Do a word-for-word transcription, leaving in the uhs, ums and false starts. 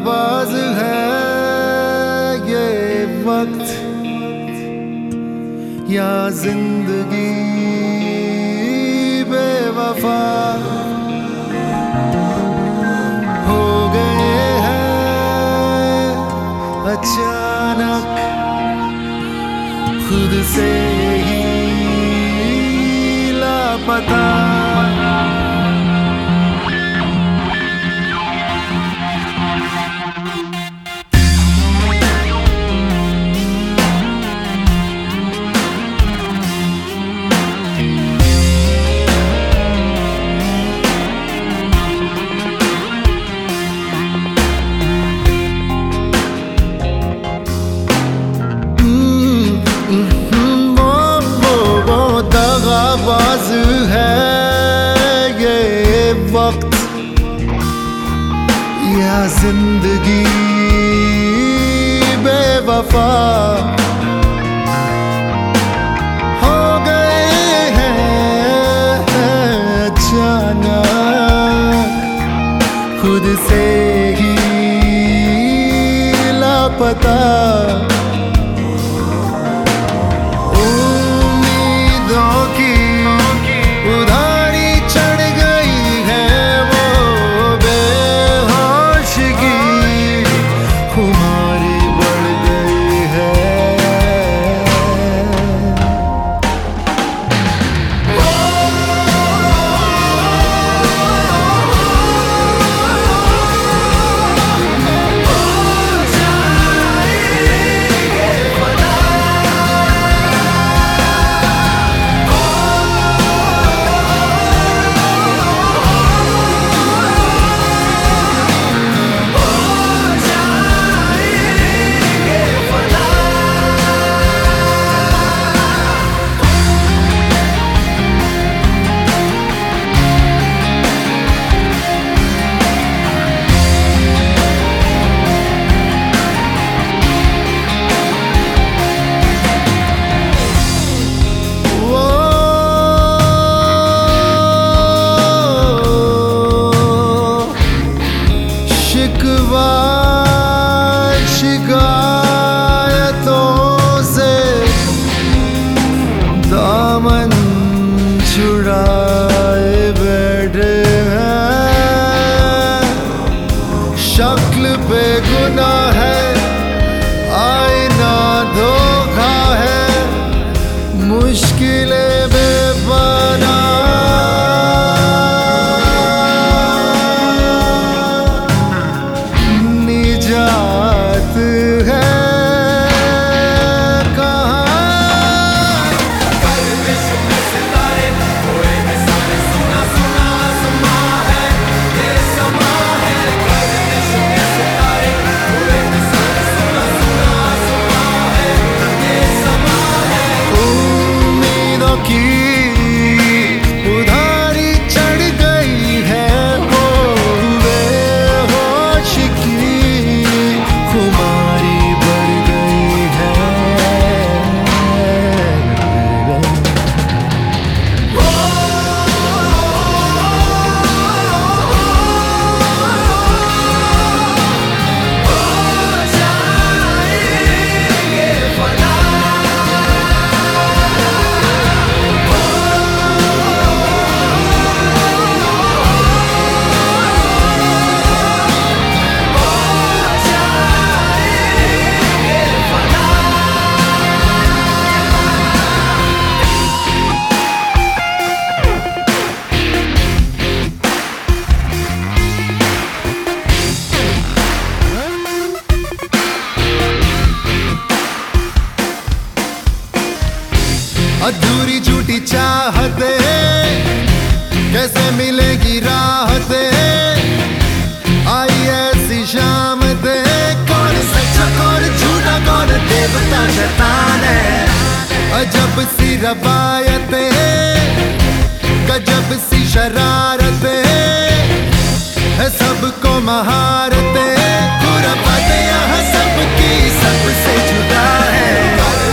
दगाबाज है ये वक्त या जिंदगी बेवफा हो गए हैं अचानक खुद से ही लापता। दगाबाज है ये वक्त या जिंदगी बेवफा हो गए हैं अचानक खुद से ही लापता। शिकायतों से दामन छुड़ाए बैठे हैं, शक्ल पे गुनाह है आईना धोखा है, मुश्किलें बेपनाह अधूरी झूठी चाहते कैसे मिलेगी राहते, आई ऐसी शाम दे कौन सच्चा कौन झूठा कौन देवता शैतान है। अजब सी रवायतें गजब सी शरारतें है सबको महारतें, पूरा बातें यहाँ सबकी सबसे जुदा है।